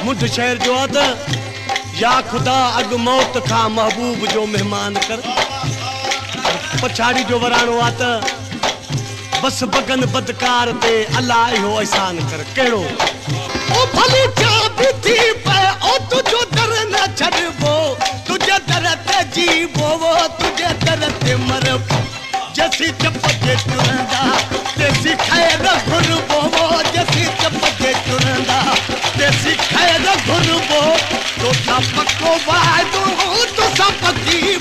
मुंड शहर जो आ त या खुदा अग मौत का महबूब जो मेहमान कर पछाड़ी जो वराणो आ त बस बगन बदकार ते अल्लाह इहो एहसान कर केड़ो ओ भली क्या भी थी पे ओ तुझो दर न छड़बो तुझे दर ते जीवो वो तुझे दर ते मरबो जैसी चपके चुरंदा तेसी खैर घुरबो वो जैसी चपके चुरंदा तेसी खैर घुरबो तो सा पक्को वादो तो सा पक्की